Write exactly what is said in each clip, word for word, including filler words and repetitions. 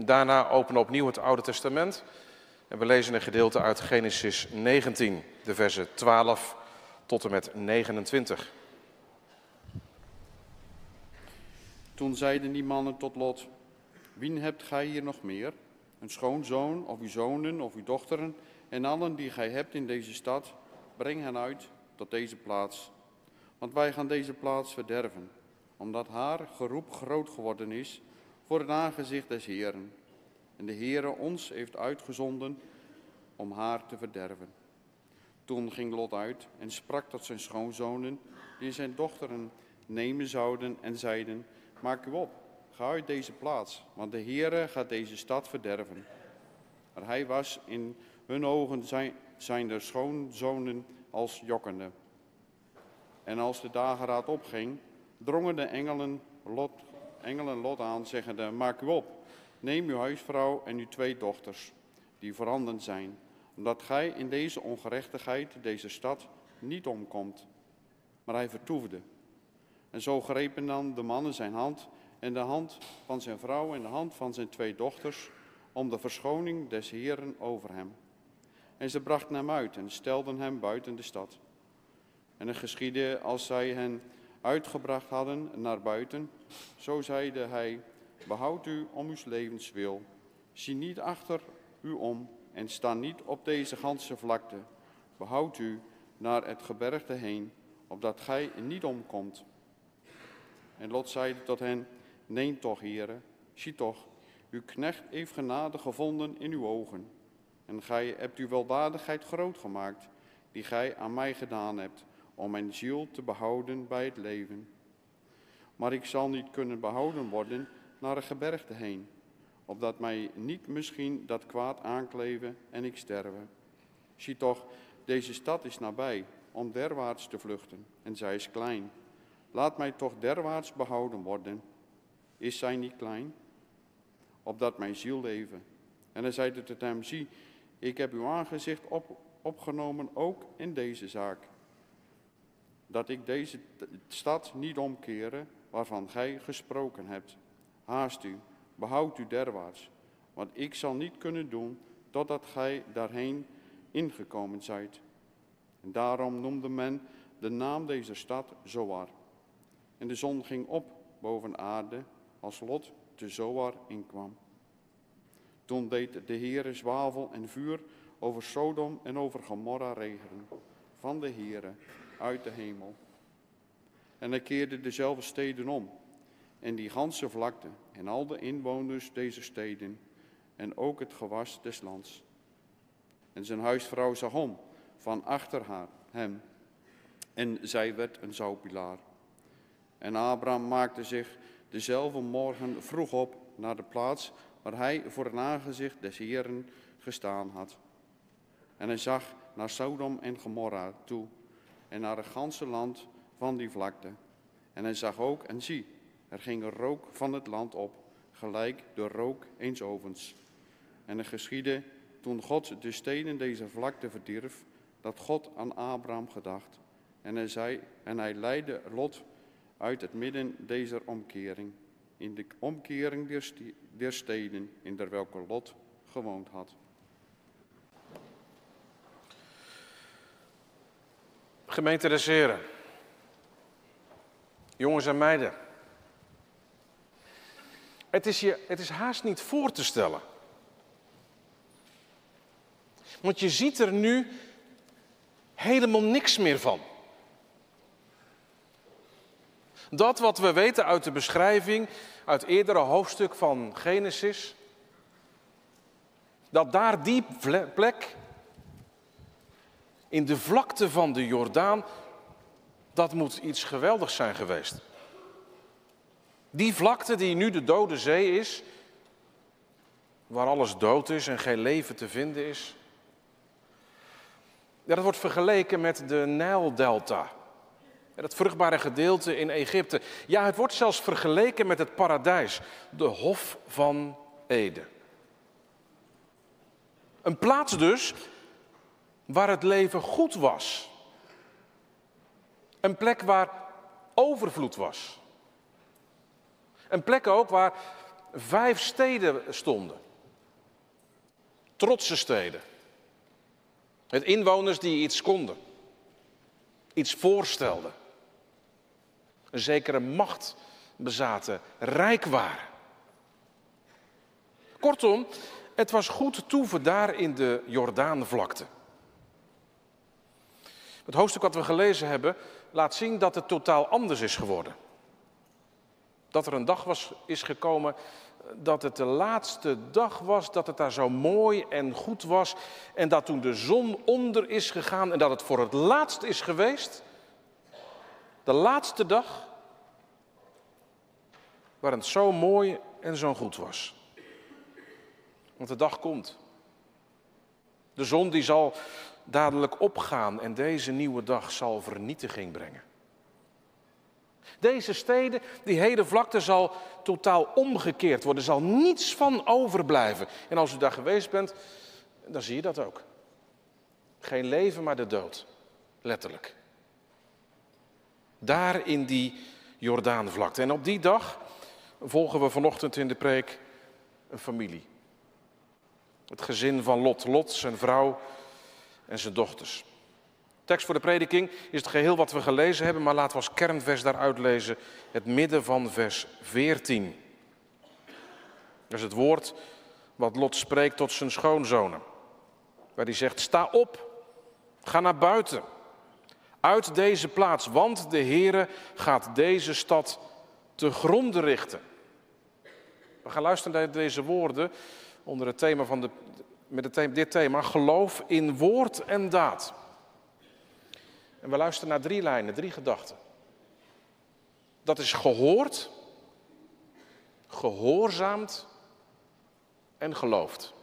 Daarna openen we opnieuw het Oude Testament en we lezen een gedeelte uit Genesis negentien, de versen twaalf tot en met negenentwintig. Toen zeiden die mannen tot Lot: Wien hebt gij hier nog meer? Een schoonzoon, of uw zonen, of uw dochteren, en allen die gij hebt in deze stad, breng hen uit tot deze plaats. Want wij gaan deze plaats verderven, omdat haar geroep groot geworden is voor het aangezicht des Heeren. En de Heere ons heeft uitgezonden om haar te verderven. Toen ging Lot uit en sprak tot zijn schoonzonen, die zijn dochteren nemen zouden, en zeiden: Maak u op, ga uit deze plaats, want de Heere gaat deze stad verderven. Maar hij was in hun ogen zijn, zijn de schoonzonen als jokkende. En als de dageraad opging, drongen de engelen Lot, engelen Lot aan, zeggende: Maak u op, neem uw huisvrouw en uw twee dochters, die voorhanden zijn, omdat gij in deze ongerechtigheid deze stad niet omkomt. Maar hij vertoefde. En zo grepen dan de mannen zijn hand en de hand van zijn vrouw en de hand van zijn twee dochters, om de verschoning des Heeren over hem. En ze brachten hem uit en stelden hem buiten de stad. En het geschiedde, als zij hen uitgebracht hadden naar buiten, zo zeide hij: Behoud u om uw levens wil, zie niet achter u om en sta niet op deze ganse vlakte. Behoud u naar het gebergte heen, opdat gij niet omkomt. En Lot zeide tot hen: Neem toch, heren, zie toch, uw knecht heeft genade gevonden in uw ogen. En gij hebt uw weldadigheid groot gemaakt, die gij aan mij gedaan hebt, om mijn ziel te behouden bij het leven. Maar ik zal niet kunnen behouden worden naar het gebergte heen, opdat mij niet misschien dat kwaad aankleven en ik sterven. Zie toch, deze stad is nabij, om derwaarts te vluchten, en zij is klein. Laat mij toch derwaarts behouden worden. Is zij niet klein? Opdat mijn ziel leven. En hij zeide tot hem: Zie, ik heb uw aangezicht op, opgenomen ook in deze zaak, dat ik deze stad niet omkeren, waarvan gij gesproken hebt. Haast u, behoud u derwaarts, want ik zal niet kunnen doen, totdat gij daarheen ingekomen zijt. En daarom noemde men de naam deze stad Zoar. En de zon ging op boven aarde, als Lot te Zoar inkwam. Toen deed de Heere zwavel en vuur over Sodom en over Gomorra regenen, van de Heere uit de hemel. En hij keerde dezelfde steden om, en die ganse vlakte, en al de inwoners deze steden, en ook het gewas des lands. En zijn huisvrouw zag om, van achter haar, hem, en zij werd een zoutpilaar. En Abraham maakte zich dezelfde morgen vroeg op naar de plaats waar hij voor het aangezicht des Heeren gestaan had. En hij zag naar Sodom en Gomorra toe en naar het ganse land van die vlakte. En hij zag ook, en zie, er ging een rook van het land op, gelijk de rook eens ovens. En het geschiedde, toen God de steden deze vlakte verdierf, dat God aan Abraham gedacht. En hij zei, en hij leidde Lot uit het midden deze omkering, in de omkering der, st- der steden, in der welke Lot gewoond had. Gemeente des Heren, jongens en meiden, het is, je, het is haast niet voor te stellen. Want je ziet er nu helemaal niks meer van. Dat wat we weten uit de beschrijving, uit het eerdere hoofdstuk van Genesis, dat daar die plek, in de vlakte van de Jordaan, dat moet iets geweldigs zijn geweest. Die vlakte die nu de Dode Zee is, waar alles dood is en geen leven te vinden is. Ja, dat wordt vergeleken met de Nijldelta. Het vruchtbare gedeelte in Egypte. Ja, het wordt zelfs vergeleken met het paradijs, de Hof van Eden. Een plaats dus waar het leven goed was. Een plek waar overvloed was. Een plek ook waar, vijf steden stonden. Trotse steden. Met inwoners die iets konden. Iets voorstelden. Een zekere macht bezaten, rijk waren. Kortom, het was goed toeven daar in de Jordaanvlakte. Het hoofdstuk wat we gelezen hebben laat zien dat het totaal anders is geworden. Dat er een dag was, is gekomen dat het de laatste dag was, dat het daar zo mooi en goed was. En dat toen de zon onder is gegaan en dat het voor het laatst is geweest. De laatste dag waar het zo mooi en zo goed was. Want de dag komt. De zon die zal dadelijk opgaan en deze nieuwe dag zal vernietiging brengen. Deze steden, die hele vlakte zal totaal omgekeerd worden. Er zal niets van overblijven. En als u daar geweest bent, dan zie je dat ook. Geen leven, maar de dood. Letterlijk. Daar in die Jordaanvlakte. En op die dag volgen we vanochtend in de preek een familie. Het gezin van Lot. Lot, zijn vrouw en zijn dochters. Tekst voor de prediking is het geheel wat we gelezen hebben, maar laten we als kernvers daaruit lezen het midden van vers veertien. Dat is het woord wat Lot spreekt tot zijn schoonzonen. Waar hij zegt, sta op, ga naar buiten, uit deze plaats, want de Heere gaat deze stad te gronde richten. We gaan luisteren naar deze woorden onder het thema van de, met het thema, dit thema, geloof in woord en daad. En we luisteren naar drie lijnen, drie gedachten. Dat is gehoord, gehoorzaamd en geloofd.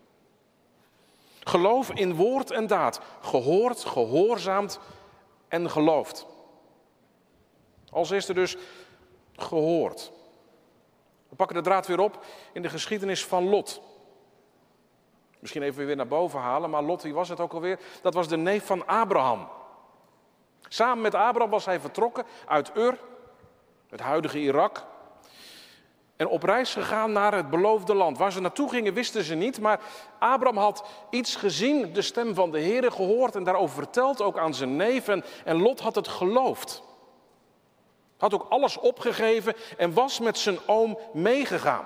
Geloof in woord en daad. Gehoord, gehoorzaamd en geloofd. Als eerste dus gehoord. We pakken de draad weer op in de geschiedenis van Lot. Misschien even weer naar boven halen, maar Lot, wie was het ook alweer? Dat was de neef van Abraham. Samen met Abraham was hij vertrokken uit Ur, het huidige Irak. En op reis gegaan naar het beloofde land. Waar ze naartoe gingen wisten ze niet, maar Abraham had iets gezien, de stem van de Heere gehoord en daarover verteld, ook aan zijn neef. En, en Lot had het geloofd. Had ook alles opgegeven en was met zijn oom meegegaan.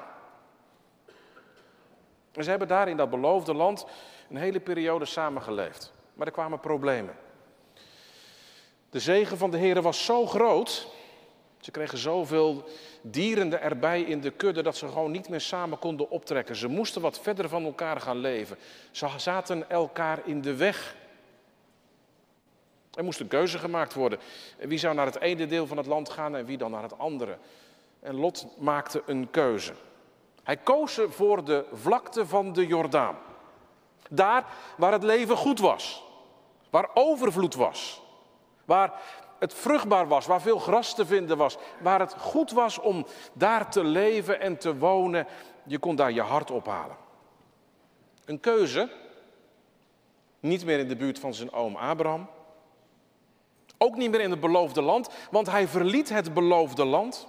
En ze hebben daar in dat beloofde land een hele periode samen geleefd. Maar er kwamen problemen. De zegen van de Heere was zo groot. Ze kregen zoveel dieren erbij in de kudde dat ze gewoon niet meer samen konden optrekken. Ze moesten wat verder van elkaar gaan leven. Ze zaten elkaar in de weg. Er moest een keuze gemaakt worden. Wie zou naar het ene deel van het land gaan en wie dan naar het andere. En Lot maakte een keuze. Hij koos voor de vlakte van de Jordaan. Daar waar het leven goed was. Waar overvloed was. Waar het vruchtbaar was, waar veel gras te vinden was. Waar het goed was om daar te leven en te wonen. Je kon daar je hart ophalen. Een keuze. Niet meer in de buurt van zijn oom Abraham. Ook niet meer in het beloofde land, want hij verliet het beloofde land.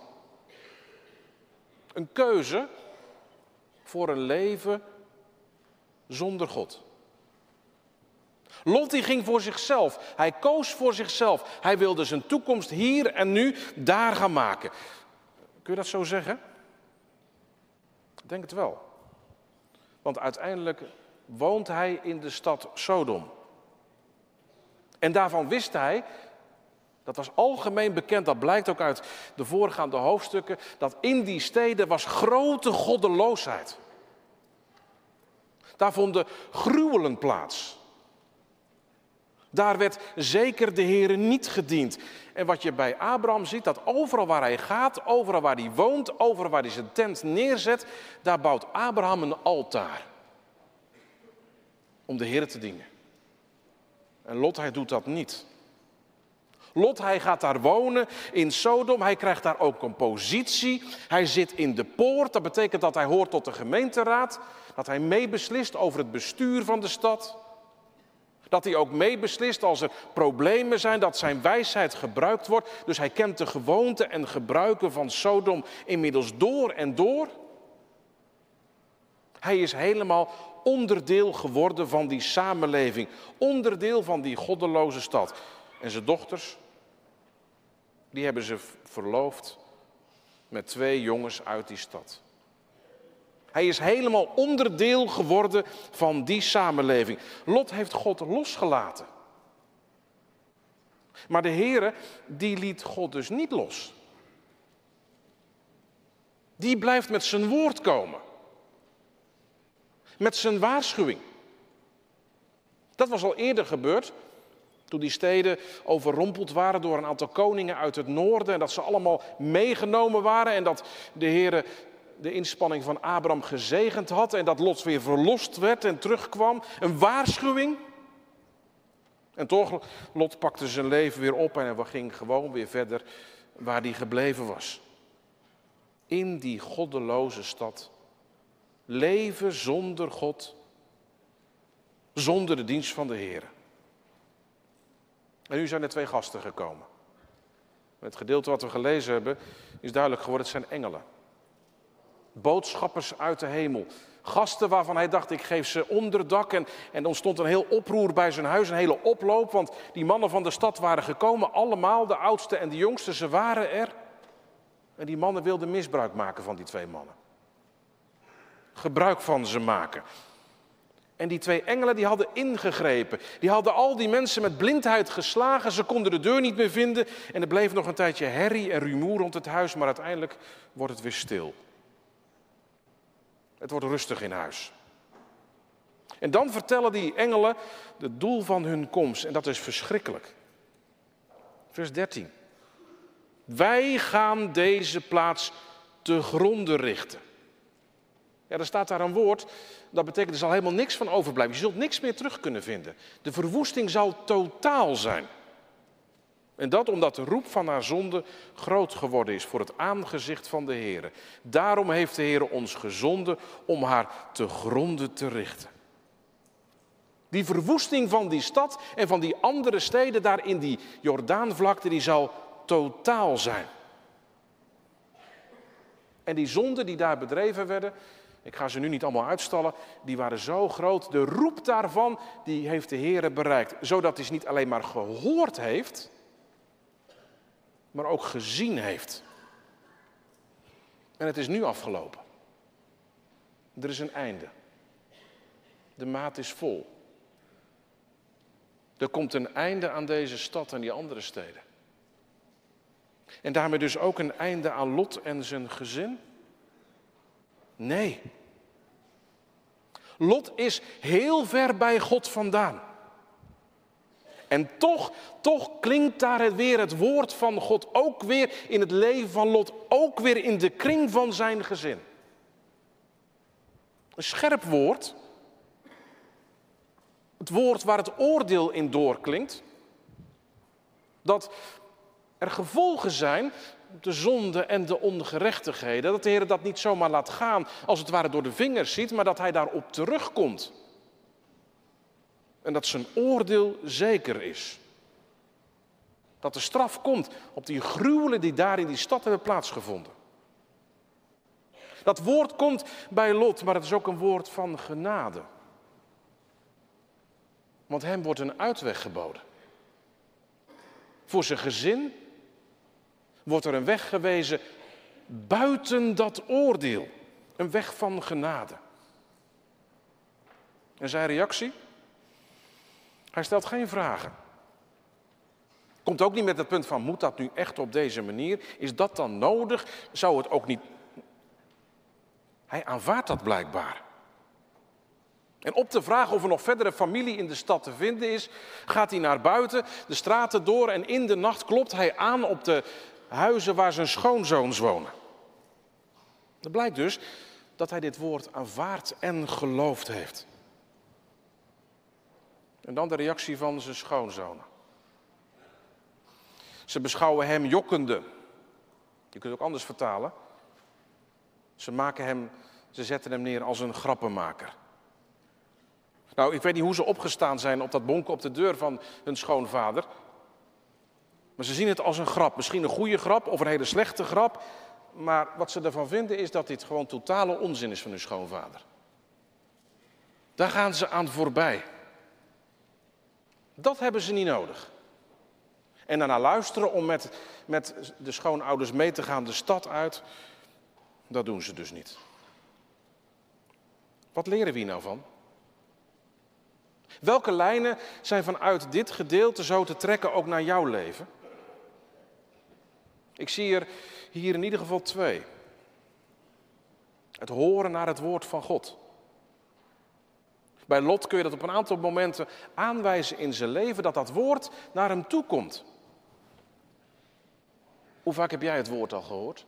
Een keuze voor een leven zonder God. Lot die ging voor zichzelf. Hij koos voor zichzelf. Hij wilde zijn toekomst hier en nu daar gaan maken. Kun je dat zo zeggen? Ik denk het wel. Want uiteindelijk woont hij in de stad Sodom. En daarvan wist hij, dat was algemeen bekend, dat blijkt ook uit de voorgaande hoofdstukken, dat in die steden was grote goddeloosheid. Daar vonden gruwelen plaats. Daar werd zeker de Heere niet gediend. En wat je bij Abraham ziet, dat overal waar hij gaat, overal waar hij woont, overal waar hij zijn tent neerzet, daar bouwt Abraham een altaar. Om de Heere te dienen. En Lot, hij doet dat niet. Lot, hij gaat daar wonen in Sodom. Hij krijgt daar ook een positie. Hij zit in de poort. Dat betekent dat hij hoort tot de gemeenteraad. Dat hij meebeslist over het bestuur van de stad. Dat hij ook meebeslist als er problemen zijn, dat zijn wijsheid gebruikt wordt. Dus hij kent de gewoonten en gebruiken van Sodom inmiddels door en door. Hij is helemaal onderdeel geworden van die samenleving. Onderdeel van die goddeloze stad. En zijn dochters, die hebben ze verloofd met twee jongens uit die stad. Hij is helemaal onderdeel geworden van die samenleving. Lot heeft God losgelaten. Maar de Heere, die liet God dus niet los. Die blijft met zijn woord komen. Met zijn waarschuwing. Dat was al eerder gebeurd. Toen die steden overrompeld waren door een aantal koningen uit het noorden. En dat ze allemaal meegenomen waren. En dat de Heere de inspanning van Abraham gezegend had. En dat Lot weer verlost werd en terugkwam. Een waarschuwing. En toch, Lot pakte zijn leven weer op en hij ging gewoon weer verder waar hij gebleven was. In die goddeloze stad. Leven zonder God. Zonder de dienst van de Heer. En nu zijn er twee gasten gekomen. Het gedeelte wat we gelezen hebben is duidelijk geworden, het zijn engelen. Boodschappers uit de hemel. Gasten waarvan hij dacht, ik geef ze onderdak. En, en er ontstond een heel oproer bij zijn huis, een hele oploop. Want die mannen van de stad waren gekomen, allemaal, de oudste en de jongste, ze waren er. En die mannen wilden misbruik maken van die twee mannen. Gebruik van ze maken. En die twee engelen die hadden ingegrepen. Die hadden al die mensen met blindheid geslagen. Ze konden de deur niet meer vinden. En er bleef nog een tijdje herrie en rumoer rond het huis. Maar uiteindelijk wordt het weer stil. Het wordt rustig in huis. En dan vertellen die engelen het doel van hun komst. En dat is verschrikkelijk. Vers dertien. Wij gaan deze plaats te gronde richten. Ja, er staat daar een woord, dat betekent er zal helemaal niks van overblijven. Je zult niks meer terug kunnen vinden. De verwoesting zal totaal zijn. En dat omdat de roep van haar zonde groot geworden is voor het aangezicht van de Heer. Daarom heeft de Heer ons gezonden om haar te gronde te richten. Die verwoesting van die stad en van die andere steden daar in die Jordaanvlakte, die zal totaal zijn. En die zonden die daar bedreven werden, ik ga ze nu niet allemaal uitstallen, die waren zo groot. De roep daarvan, die heeft de Heer bereikt. Zodat hij ze niet alleen maar gehoord heeft, maar ook gezien heeft. En het is nu afgelopen. Er is een einde. De maat is vol. Er komt een einde aan deze stad en die andere steden. En daarmee dus ook een einde aan Lot en zijn gezin? Nee. Lot is heel ver bij God vandaan. En toch, toch klinkt daar het weer het woord van God ook weer in het leven van Lot, ook weer in de kring van zijn gezin. Een scherp woord. Het woord waar het oordeel in doorklinkt. Dat er gevolgen zijn, de zonde en de ongerechtigheden. Dat de Heer dat niet zomaar laat gaan, als het ware door de vingers ziet, maar dat hij daarop terugkomt. En dat zijn oordeel zeker is. Dat de straf komt op die gruwelen die daar in die stad hebben plaatsgevonden. Dat woord komt bij Lot, maar het is ook een woord van genade. Want hem wordt een uitweg geboden. Voor zijn gezin wordt er een weg gewezen buiten dat oordeel. Een weg van genade. En zijn reactie? Hij stelt geen vragen. Komt ook niet met het punt van, moet dat nu echt op deze manier? Is dat dan nodig? Zou het ook niet... Hij aanvaardt dat blijkbaar. En op de vraag of er nog verdere familie in de stad te vinden is, gaat hij naar buiten, de straten door en in de nacht klopt hij aan op de huizen waar zijn schoonzoons wonen. Het blijkt dus dat hij dit woord aanvaard en geloofd heeft. En dan de reactie van zijn schoonzonen. Ze beschouwen hem jokkende. Je kunt het ook anders vertalen. Ze maken hem, ze zetten hem neer als een grappenmaker. Nou, ik weet niet hoe ze opgestaan zijn op dat bonken op de deur van hun schoonvader. Maar ze zien het als een grap. Misschien een goede grap of een hele slechte grap. Maar wat ze ervan vinden is dat dit gewoon totale onzin is van hun schoonvader. Daar gaan ze aan voorbij. Dat hebben ze niet nodig. En daarna luisteren om met, met de schoonouders mee te gaan de stad uit, dat doen ze dus niet. Wat leren we hier nou van? Welke lijnen zijn vanuit dit gedeelte zo te trekken ook naar jouw leven? Ik zie er hier in ieder geval twee. Het horen naar het woord van God. Bij Lot kun je dat op een aantal momenten aanwijzen in zijn leven, dat dat woord naar hem toe komt. Hoe vaak heb jij het woord al gehoord?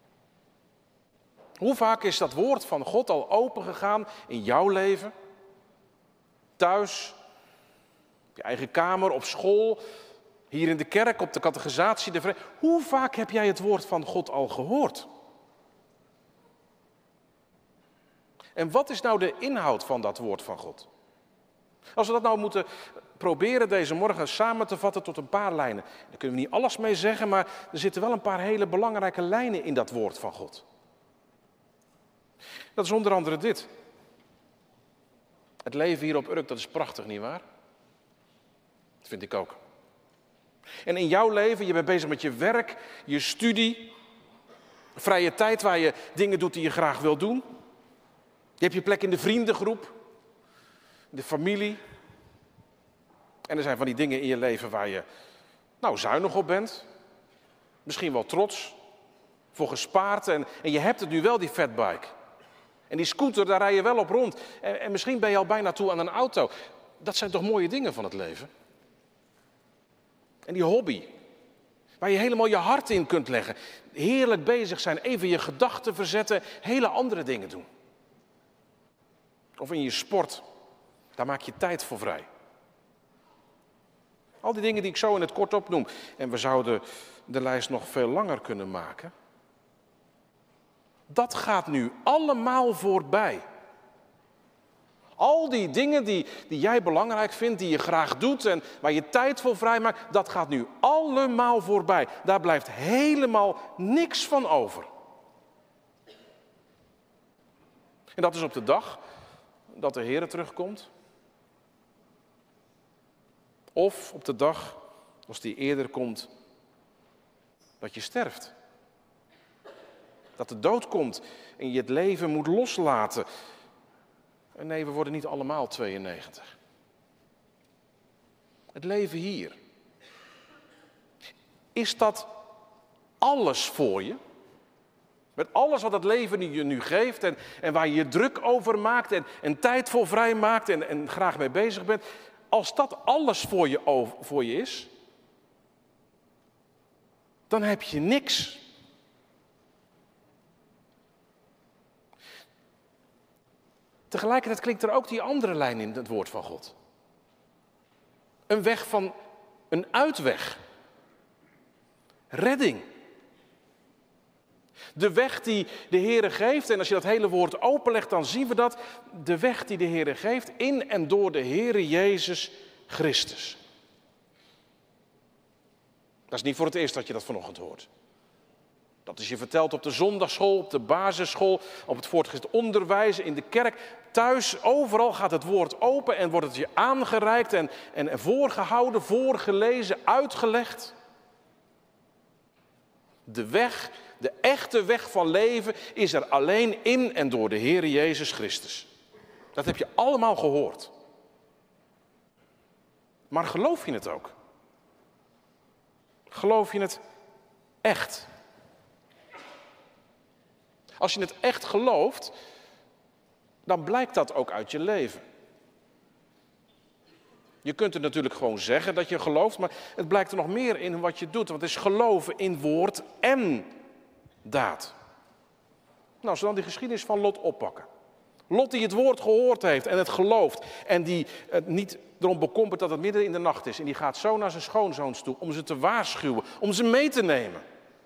Hoe vaak is dat woord van God al opengegaan in jouw leven? Thuis, op je eigen kamer, op school, hier in de kerk, op de catechisatie. De vre... Hoe vaak heb jij het woord van God al gehoord? En wat is nou de inhoud van dat woord van God? Als we dat nou moeten proberen deze morgen samen te vatten tot een paar lijnen. Daar kunnen we niet alles mee zeggen, maar er zitten wel een paar hele belangrijke lijnen in dat woord van God. Dat is onder andere dit. Het leven hier op Urk, dat is prachtig, nietwaar? Dat vind ik ook. En in jouw leven, je bent bezig met je werk, je studie, vrije tijd waar je dingen doet die je graag wil doen. Je hebt je plek in de vriendengroep, de familie. En er zijn van die dingen in je leven waar je nou zuinig op bent. Misschien wel trots, voor gespaard. En, en je hebt het nu wel, die fatbike. En die scooter, daar rij je wel op rond. En, en misschien ben je al bijna toe aan een auto. Dat zijn toch mooie dingen van het leven? En die hobby, waar je helemaal je hart in kunt leggen. Heerlijk bezig zijn, even je gedachten verzetten, hele andere dingen doen. Of in je sport, daar maak je tijd voor vrij. Al die dingen die ik zo in het kort opnoem. En we zouden de lijst nog veel langer kunnen maken. Dat gaat nu allemaal voorbij. Al die dingen die, die jij belangrijk vindt, die je graag doet en waar je tijd voor vrijmaakt, dat gaat nu allemaal voorbij. Daar blijft helemaal niks van over. En dat is op de dag dat de Heer terugkomt. Of op de dag, als die eerder komt, dat je sterft. Dat de dood komt en je het leven moet loslaten. En nee, we worden niet allemaal tweeënnegentig. Het leven hier. Is dat alles voor je? Met alles wat het leven je nu geeft en, en waar je je druk over maakt en, en tijd voor vrij maakt en, en graag mee bezig bent. Als dat alles voor je, over, voor je is, dan heb je niks. Tegelijkertijd klinkt er ook die andere lijn in het woord van God. Een weg van een uitweg. Redding. De weg die de Heere geeft, en als je dat hele woord openlegt, dan zien we dat. De weg die de Heere geeft in en door de Heere Jezus Christus. Dat is niet voor het eerst dat je dat vanochtend hoort. Dat is je verteld op de zondagschool, op de basisschool, op het voortgezet onderwijs, in de kerk. Thuis, overal gaat het woord open en wordt het je aangereikt en, en voorgehouden, voorgelezen, uitgelegd. De weg, de echte weg van leven is er alleen in en door de Heere Jezus Christus. Dat heb je allemaal gehoord. Maar geloof je het ook? Geloof je het echt? Als je het echt gelooft, dan blijkt dat ook uit je leven. Je kunt het natuurlijk gewoon zeggen dat je gelooft, maar het blijkt er nog meer in wat je doet. Want het is geloven in woord en daad. Nou, als we dan die geschiedenis van Lot oppakken. Lot die het woord gehoord heeft en het gelooft. En die het niet erom bekommert dat het midden in de nacht is. En die gaat zo naar zijn schoonzoons toe om ze te waarschuwen, om ze mee te nemen.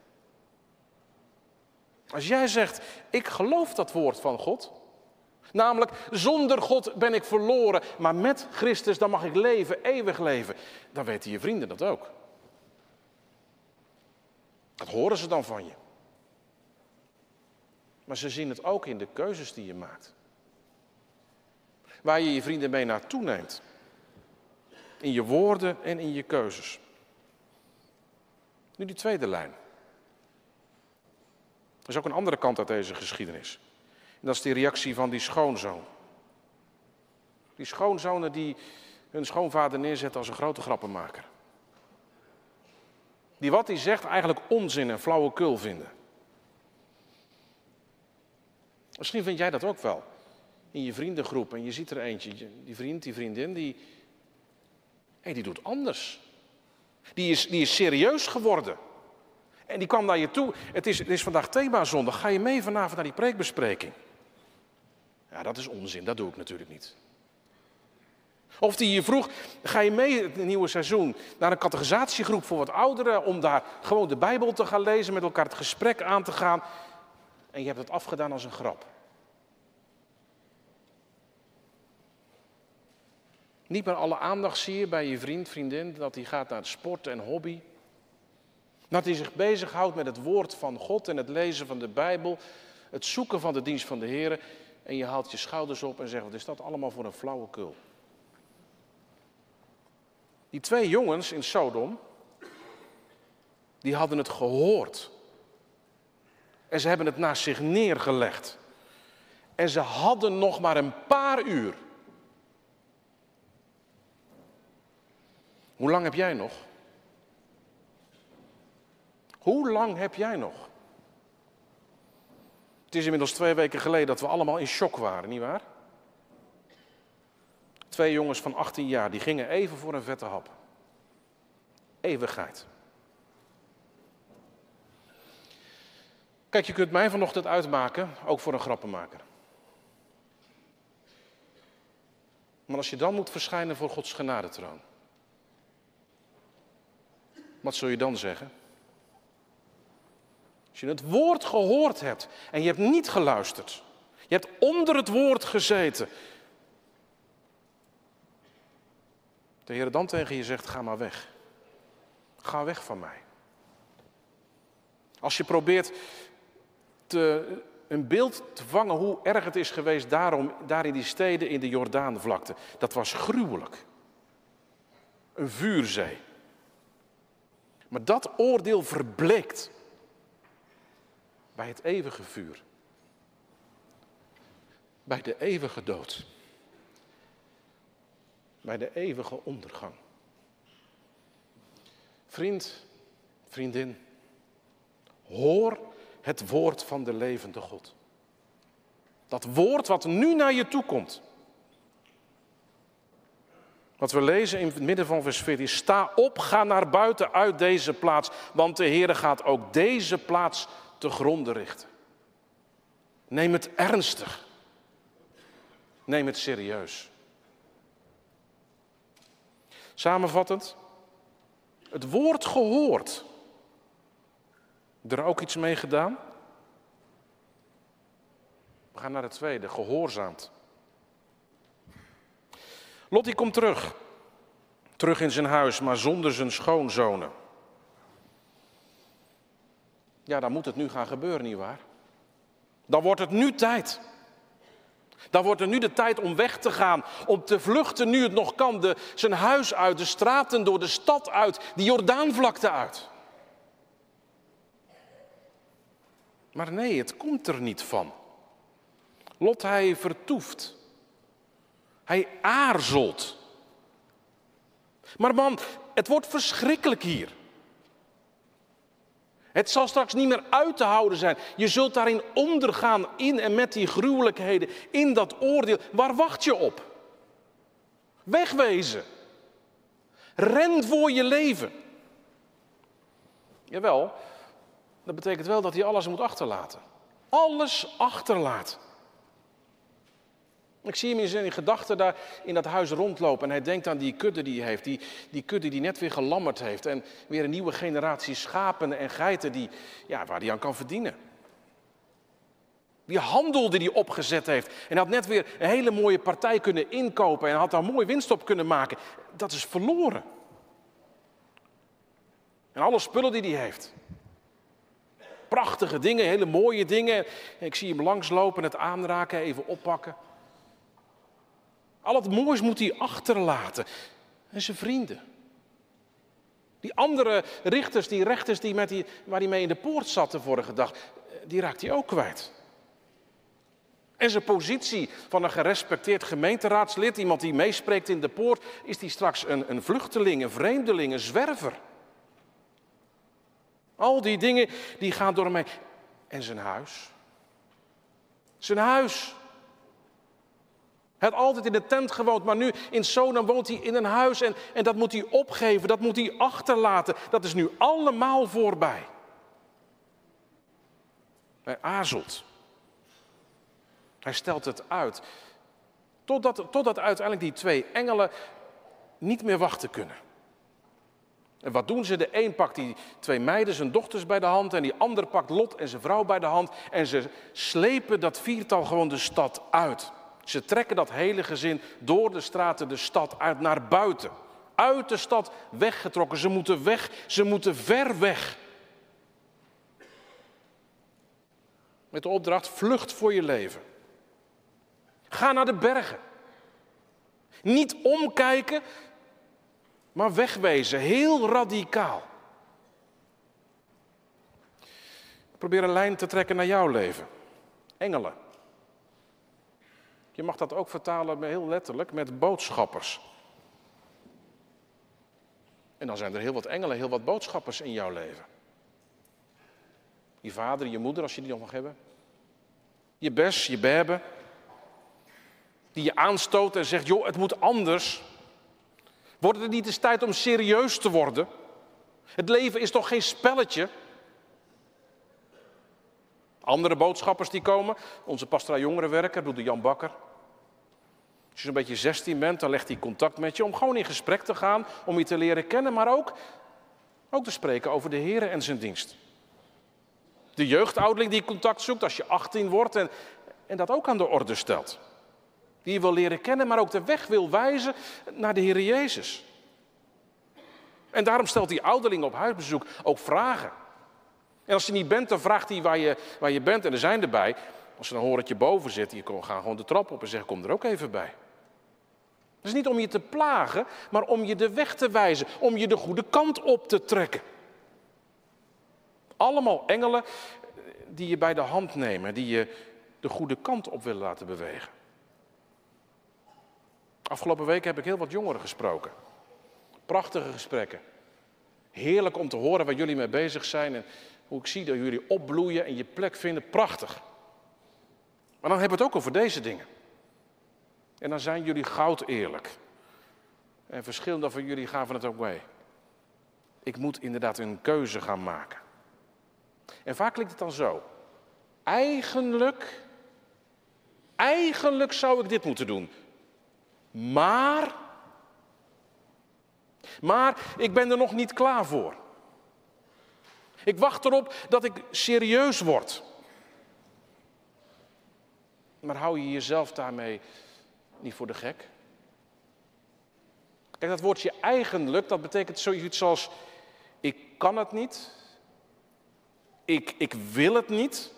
Als jij zegt, ik geloof dat woord van God. Namelijk, zonder God ben ik verloren, maar met Christus dan mag ik leven, eeuwig leven. Dan weten je vrienden dat ook. Dat horen ze dan van je. Maar ze zien het ook in de keuzes die je maakt. Waar je je vrienden mee naartoe neemt. In je woorden en in je keuzes. Nu die tweede lijn. Er is ook een andere kant uit deze geschiedenis. En dat is die reactie van die schoonzoon. Die schoonzonen die hun schoonvader neerzetten als een grote grappenmaker. Die wat hij zegt eigenlijk onzin en flauwekul vinden. Misschien vind jij dat ook wel. In je vriendengroep en je ziet er eentje, die vriend, die vriendin, die, hey, die doet anders. Die is, die is serieus geworden. En die kwam naar je toe. Het is, het is vandaag themazondag. Ga je mee vanavond naar die preekbespreking? Ja, dat is onzin. Dat doe ik natuurlijk niet. Of die je vroeg, ga je mee het nieuwe seizoen naar een categorisatiegroep voor wat ouderen, om daar gewoon de Bijbel te gaan lezen, met elkaar het gesprek aan te gaan. En je hebt het afgedaan als een grap. Niet meer alle aandacht zie je bij je vriend, vriendin, dat hij gaat naar het sport en hobby. Dat hij zich bezighoudt met het woord van God en het lezen van de Bijbel, het zoeken van de dienst van de Heer. En je haalt je schouders op en zegt, wat is dat allemaal voor een flauwekul? Die twee jongens in Sodom, die hadden het gehoord. En ze hebben het naast zich neergelegd. En ze hadden nog maar een paar uur. Hoe lang heb jij nog? Hoe lang heb jij nog? Het is inmiddels twee weken geleden dat we allemaal in shock waren, nietwaar? Twee jongens van achttien jaar, die gingen even voor een vette hap. Eeuwigheid. Kijk, je kunt mij vanochtend uitmaken, ook voor een grappenmaker. Maar als je dan moet verschijnen voor Gods genadetroon, wat zul je dan zeggen? Als je het woord gehoord hebt en je hebt niet geluisterd. Je hebt onder het woord gezeten. De Heer dan tegen je zegt, ga maar weg. Ga weg van mij. Als je probeert te, een beeld te vangen hoe erg het is geweest daarom, daar in die steden in de Jordaanvlakte. Dat was gruwelijk. Een vuurzee. Maar dat oordeel verbleekt bij het eeuwige vuur. Bij de eeuwige dood. Bij de eeuwige ondergang. Vriend, vriendin, hoor het woord van de levende God. Dat woord wat nu naar je toe komt. Wat we lezen in het midden van vers veertien. Sta op, ga naar buiten uit deze plaats, want de Heer gaat ook deze plaats te gronde richten. Neem het ernstig. Neem het serieus. Samenvattend, het woord gehoord. Er ook iets mee gedaan? We gaan naar het tweede, gehoorzaamd. Lot die komt terug. Terug in zijn huis, maar zonder zijn schoonzonen. Ja, dan moet het nu gaan gebeuren, nietwaar? Dan wordt het nu tijd. Dan wordt er nu de tijd om weg te gaan, om te vluchten nu het nog kan. De, zijn huis uit, de straten door, de stad uit, die Jordaanvlakte uit. Maar nee, het komt er niet van. Lot, hij vertoeft. Hij aarzelt. Maar man, het wordt verschrikkelijk hier. Het zal straks niet meer uit te houden zijn. Je zult daarin ondergaan, in en met die gruwelijkheden, in dat oordeel. Waar wacht je op? Wegwezen. Ren voor je leven. Jawel, dat betekent wel dat hij alles moet achterlaten. Alles achterlaat. Ik zie hem in zijn gedachten daar in dat huis rondlopen en hij denkt aan die kudde die hij heeft. Die, die kudde die net weer gelammerd heeft en weer een nieuwe generatie schapen en geiten die, ja, waar hij aan kan verdienen. Die handel die hij opgezet heeft en had net weer een hele mooie partij kunnen inkopen en had daar mooi winst op kunnen maken. Dat is verloren. En alle spullen die hij heeft. Prachtige dingen, hele mooie dingen. En ik zie hem langslopen, het aanraken, even oppakken. Al het moois moet hij achterlaten. En zijn vrienden. Die andere richters, die rechters die met die, waar hij mee in de poort zat de vorige dag, die raakt hij ook kwijt. En zijn positie van een gerespecteerd gemeenteraadslid, iemand die meespreekt in de poort, is die straks een, een vluchteling, een vreemdeling, een zwerver. Al die dingen die gaan door hem heen. En zijn huis. Zijn huis. Hij had altijd in de tent gewoond, maar nu in Sodom woont hij in een huis. En, en dat moet hij opgeven, dat moet hij achterlaten. Dat is nu allemaal voorbij. Hij aarzelt. Hij stelt het uit. Totdat, totdat uiteindelijk die twee engelen niet meer wachten kunnen. En wat doen ze? De een pakt die twee meiden, zijn dochters bij de hand. En die ander pakt Lot en zijn vrouw bij de hand. En ze slepen dat viertal gewoon de stad uit. Ze trekken dat hele gezin door de straten de stad uit naar buiten. Uit de stad weggetrokken. Ze moeten weg, ze moeten ver weg. Met de opdracht, vlucht voor je leven. Ga naar de bergen. Niet omkijken, maar wegwezen. Heel radicaal. Ik probeer een lijn te trekken naar jouw leven. Engelen. Je mag dat ook vertalen heel letterlijk met boodschappers. En dan zijn er heel wat engelen, heel wat boodschappers in jouw leven. Je vader, je moeder, als je die nog mag hebben. Je bes, je bebe. Die je aanstoot en zegt, joh, het moet anders. Wordt het niet eens tijd om serieus te worden? Het leven is toch geen spelletje? Andere boodschappers die komen, onze pastoraal jongerenwerker, broeder Jan Bakker. Als je zo'n beetje zestien bent, dan legt hij contact met je om gewoon in gesprek te gaan, om je te leren kennen, maar ook, ook te spreken over de Heer en zijn dienst. De jeugdouderling die contact zoekt als je achttien wordt en, en dat ook aan de orde stelt. Die je wil leren kennen, maar ook de weg wil wijzen naar de Heer Jezus. En daarom stelt die ouderling op huisbezoek ook vragen. En als je niet bent, dan vraagt hij waar je, waar je bent. En er zijn erbij, als ze dan horen dat je boven zit, die gaan gewoon de trap op en zeggen, kom er ook even bij. Het is niet om je te plagen, maar om je de weg te wijzen. Om je de goede kant op te trekken. Allemaal engelen die je bij de hand nemen, die je de goede kant op willen laten bewegen. Afgelopen week heb ik heel wat jongeren gesproken. Prachtige gesprekken. Heerlijk om te horen waar jullie mee bezig zijn en hoe ik zie dat jullie opbloeien en je plek vinden. Prachtig. Maar dan hebben we het ook over deze dingen. En dan zijn jullie goud eerlijk. En verschillende van jullie gaven het ook mee. Ik moet inderdaad een keuze gaan maken. En vaak klinkt het dan zo. Eigenlijk, eigenlijk zou ik dit moeten doen. Maar, maar ik ben er nog niet klaar voor. Ik wacht erop dat ik serieus word. Maar hou je jezelf daarmee niet voor de gek? Kijk, dat woordje eigenlijk, dat betekent zoiets als, ik kan het niet. Ik, ik wil het niet.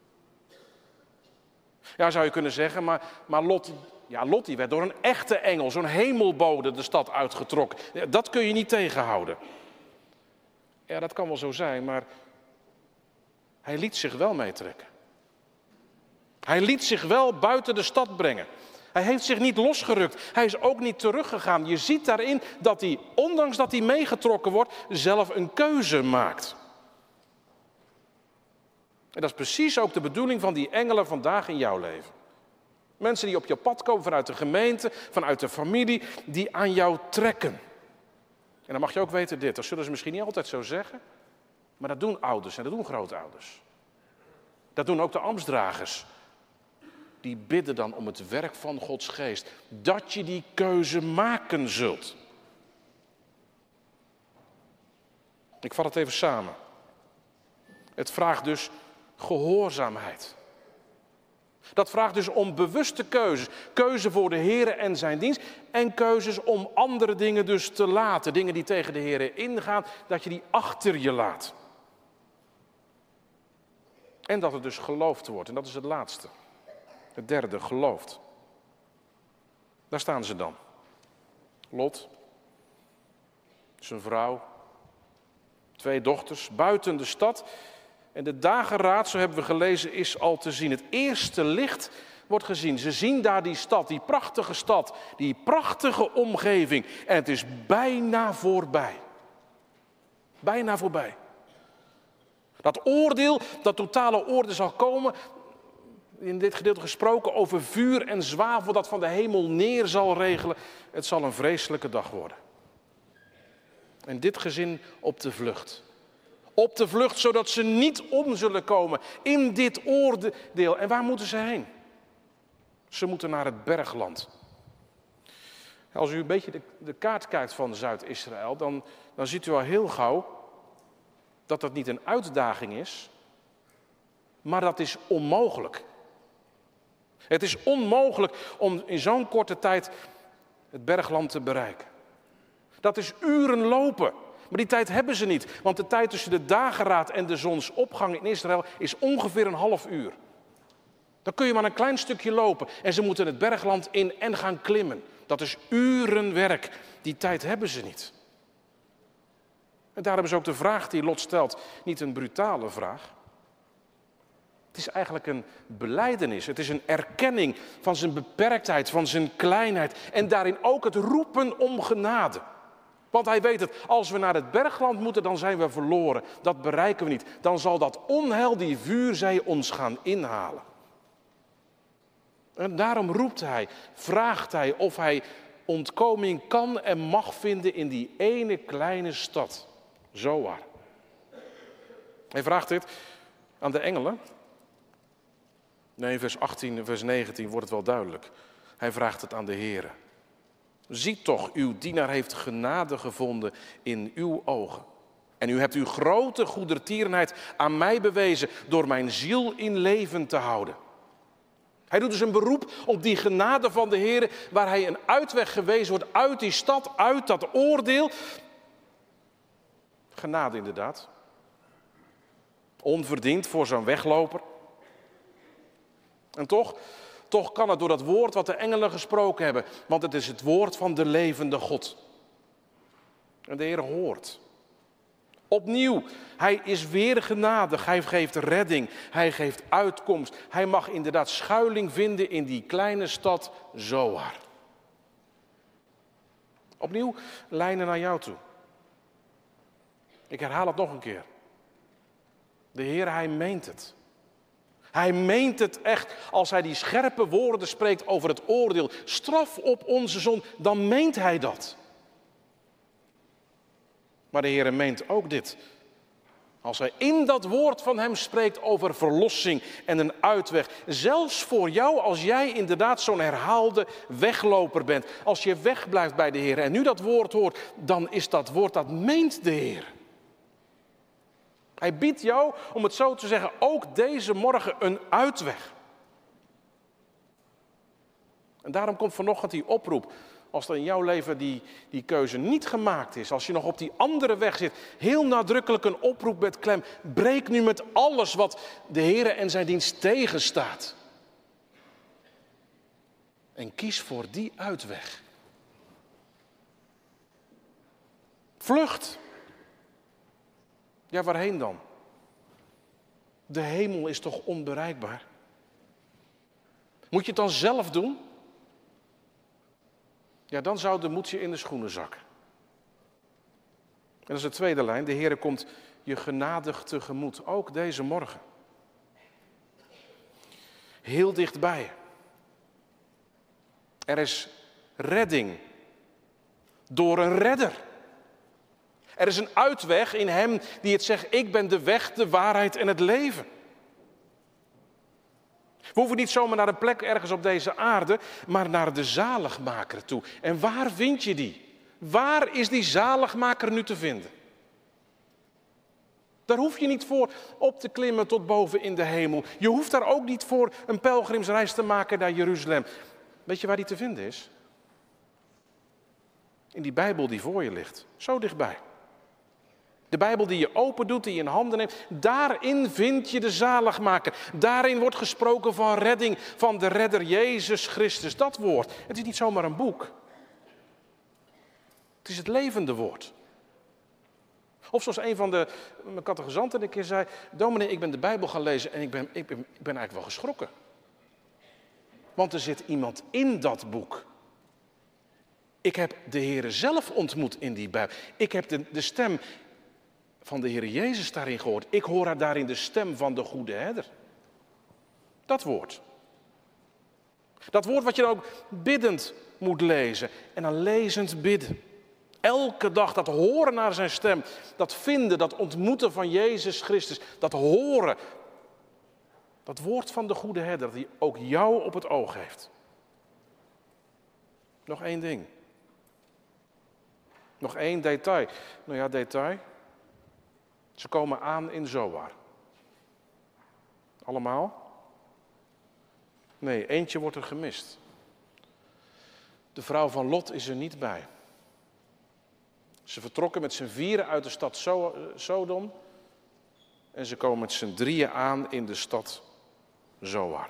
Ja, zou je kunnen zeggen, maar, maar Lot, ja, Lot die werd door een echte engel, zo'n hemelbode de stad uitgetrokken. Ja, dat kun je niet tegenhouden. Ja, dat kan wel zo zijn, maar hij liet zich wel meetrekken. Hij liet zich wel buiten de stad brengen. Hij heeft zich niet losgerukt. Hij is ook niet teruggegaan. Je ziet daarin dat hij, ondanks dat hij meegetrokken wordt, zelf een keuze maakt. En dat is precies ook de bedoeling van die engelen vandaag in jouw leven. Mensen die op je pad komen vanuit de gemeente, vanuit de familie, die aan jou trekken. En dan mag je ook weten dit, dat zullen ze misschien niet altijd zo zeggen, maar dat doen ouders en dat doen grootouders. Dat doen ook de ambtsdragers. Die bidden dan om het werk van Gods geest, dat je die keuze maken zult. Ik vat het even samen. Het vraagt dus gehoorzaamheid. Dat vraagt dus om bewuste keuzes. Keuze voor de Heer en zijn dienst. En keuzes om andere dingen dus te laten. Dingen die tegen de Heer ingaan, dat je die achter je laat. En dat het dus geloofd wordt. En dat is het laatste. Het derde, geloofd. Daar staan ze dan. Lot, zijn vrouw, twee dochters, buiten de stad. En de dageraad, zo hebben we gelezen, is al te zien. Het eerste licht wordt gezien. Ze zien daar die stad, die prachtige stad, die prachtige omgeving. En het is bijna voorbij. Bijna voorbij. Dat oordeel, dat totale oordeel zal komen, in dit gedeelte gesproken over vuur en zwavel dat van de hemel neer zal regelen. Het zal een vreselijke dag worden. En dit gezin op de vlucht. Op de vlucht, zodat ze niet om zullen komen in dit oordeel. En waar moeten ze heen? Ze moeten naar het bergland. Als u een beetje de, de kaart kijkt van Zuid-Israël, dan, dan ziet u al heel gauw dat dat niet een uitdaging is, maar dat is onmogelijk. Het is onmogelijk om in zo'n korte tijd het bergland te bereiken. Dat is uren lopen. Maar die tijd hebben ze niet. Want de tijd tussen de dageraad en de zonsopgang in Israël is ongeveer een half uur. Dan kun je maar een klein stukje lopen. En ze moeten het bergland in en gaan klimmen. Dat is urenwerk. Die tijd hebben ze niet. En daarom is ook de vraag die Lot stelt niet een brutale vraag. Het is eigenlijk een belijdenis. Het is een erkenning van zijn beperktheid, van zijn kleinheid. En daarin ook het roepen om genade. Want hij weet het, als we naar het bergland moeten, dan zijn we verloren. Dat bereiken we niet. Dan zal dat onheil, die vuurzee, ons gaan inhalen. En daarom roept hij, vraagt hij of hij ontkoming kan en mag vinden in die ene kleine stad. Zoar. Hij vraagt dit aan de engelen. Nee, in vers achttien en vers negentien wordt het wel duidelijk. Hij vraagt het aan de Heere. Zie toch, uw dienaar heeft genade gevonden in uw ogen. En u hebt uw grote goedertierenheid aan mij bewezen door mijn ziel in leven te houden. Hij doet dus een beroep op die genade van de Heere, waar hij een uitweg gewezen wordt uit die stad, uit dat oordeel. Genade inderdaad. Onverdiend voor zo'n wegloper. En toch, toch kan het door dat woord wat de engelen gesproken hebben. Want het is het woord van de levende God. En de Heer hoort. Opnieuw, hij is weer genadig. Hij geeft redding. Hij geeft uitkomst. Hij mag inderdaad schuiling vinden in die kleine stad Zoar. Opnieuw lijnen naar jou toe. Ik herhaal het nog een keer. De Heer, hij meent het. Hij meent het echt. Als hij die scherpe woorden spreekt over het oordeel, straf op onze zon, dan meent hij dat. Maar de Heer meent ook dit. Als hij in dat woord van hem spreekt over verlossing en een uitweg. Zelfs voor jou, als jij inderdaad zo'n herhaalde wegloper bent. Als je wegblijft bij de Heer en nu dat woord hoort, dan is dat woord, dat meent de Heer. Hij biedt jou, om het zo te zeggen, ook deze morgen een uitweg. En daarom komt vanochtend die oproep. Als er in jouw leven die, die keuze niet gemaakt is, als je nog op die andere weg zit, heel nadrukkelijk een oproep met klem. Breek nu met alles wat de Heer en zijn dienst tegenstaat. En kies voor die uitweg. Vlucht. Ja, waarheen dan? De hemel is toch onbereikbaar? Moet je het dan zelf doen? Ja, dan zou de moed je in de schoenen zakken. En dat is de tweede lijn. De Heer komt je genadig tegemoet, ook deze morgen. Heel dichtbij. Er is redding door een redder. Er is een uitweg in hem die het zegt, ik ben de weg, de waarheid en het leven. We hoeven niet zomaar naar een plek ergens op deze aarde, maar naar de zaligmaker toe. En waar vind je die? Waar is die zaligmaker nu te vinden? Daar hoef je niet voor op te klimmen tot boven in de hemel. Je hoeft daar ook niet voor een pelgrimsreis te maken naar Jeruzalem. Weet je waar die te vinden is? In die Bijbel die voor je ligt. Zo dichtbij. De Bijbel die je open doet, die je in handen neemt, daarin vind je de zaligmaker. Daarin wordt gesproken van redding, van de redder Jezus Christus. Dat woord. Het is niet zomaar een boek. Het is het levende woord. Of zoals een van de mijn catechizanten een keer zei, dominee, ik ben de Bijbel gaan lezen en ik ben, ik ben, ik ben eigenlijk wel geschrokken. Want er zit iemand in dat boek. Ik heb de Heere zelf ontmoet in die Bijbel. Ik heb de, de stem van de Heere Jezus daarin gehoord. Ik hoor daarin de stem van de goede herder. Dat woord. Dat woord wat je dan ook biddend moet lezen. En dan lezend bidden. Elke dag dat horen naar zijn stem. Dat vinden, dat ontmoeten van Jezus Christus. Dat horen. Dat woord van de goede herder die ook jou op het oog heeft. Nog één ding. Nog één detail. Nou ja, detail. Ze komen aan in Zoar. Allemaal? Nee, eentje wordt er gemist. De vrouw van Lot is er niet bij. Ze vertrokken met z'n vieren uit de stad Sodom. En ze komen met z'n drieën aan in de stad Zoar.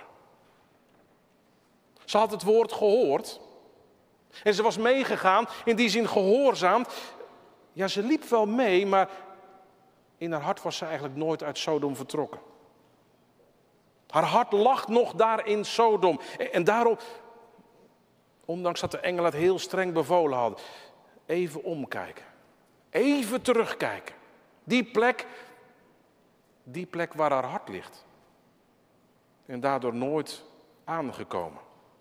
Ze had het woord gehoord. En ze was meegegaan, in die zin gehoorzaamd. Ja, ze liep wel mee, maar in haar hart was ze eigenlijk nooit uit Sodom vertrokken. Haar hart lag nog daar in Sodom. En daarom, ondanks dat de engelen het heel streng bevolen hadden, even omkijken. Even terugkijken. Die plek, die plek waar haar hart ligt. En daardoor nooit aangekomen.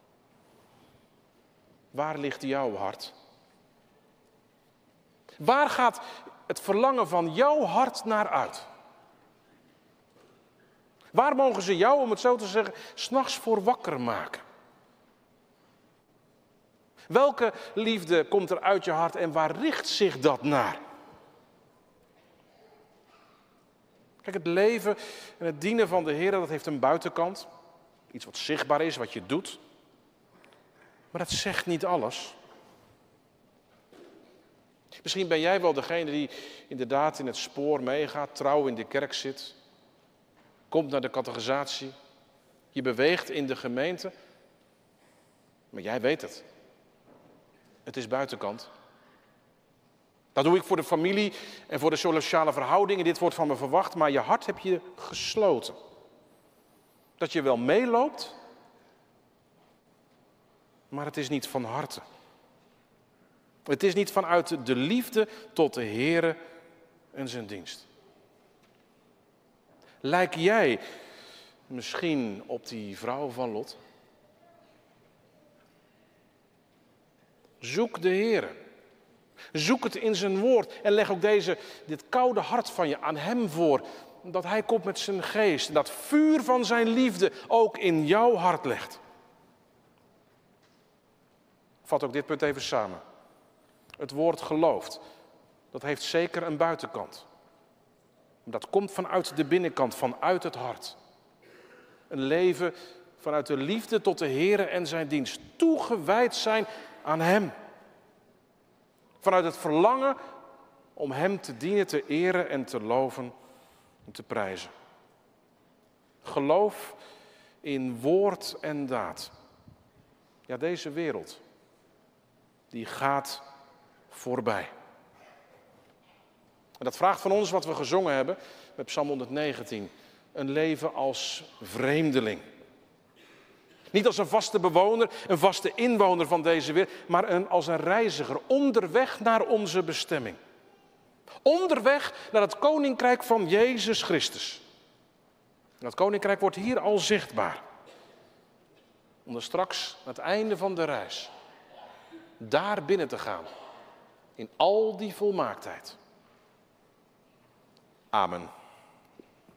Waar ligt jouw hart? Waar gaat het verlangen van jouw hart naar uit? Waar mogen ze jou, om het zo te zeggen, 's nachts voor wakker maken? Welke liefde komt er uit je hart en waar richt zich dat naar? Kijk, het leven en het dienen van de Heer, dat heeft een buitenkant. Iets wat zichtbaar is, wat je doet. Maar dat zegt niet alles. Misschien ben jij wel degene die inderdaad in het spoor meegaat, trouw in de kerk zit. Komt naar de catechisatie. Je beweegt in de gemeente. Maar jij weet het. Het is buitenkant. Dat doe ik voor de familie en voor de sociale verhoudingen. Dit wordt van me verwacht, maar je hart heb je gesloten. Dat je wel meeloopt, maar het is niet van harte. Het is niet vanuit de liefde tot de Heere en zijn dienst. Lijk jij misschien op die vrouw van Lot? Zoek de Heere. Zoek het in zijn woord en leg ook deze, dit koude hart van je aan hem voor. Dat hij komt met zijn geest en dat vuur van zijn liefde ook in jouw hart legt. Vat ook dit punt even samen. Het woord gelooft, dat heeft zeker een buitenkant. Dat komt vanuit de binnenkant, vanuit het hart. Een leven vanuit de liefde tot de Heere en zijn dienst. Toegewijd zijn aan hem. Vanuit het verlangen om hem te dienen, te eren en te loven en te prijzen. Geloof in woord en daad. Ja, deze wereld, die gaat voorbij. En dat vraagt van ons wat we gezongen hebben met Psalm honderdnegentien. Een leven als vreemdeling. Niet als een vaste bewoner, een vaste inwoner van deze wereld, maar een, als een reiziger onderweg naar onze bestemming. Onderweg naar het koninkrijk van Jezus Christus. En dat koninkrijk wordt hier al zichtbaar. Om dan straks aan het einde van de reis daar binnen te gaan. In al die volmaaktheid. Amen.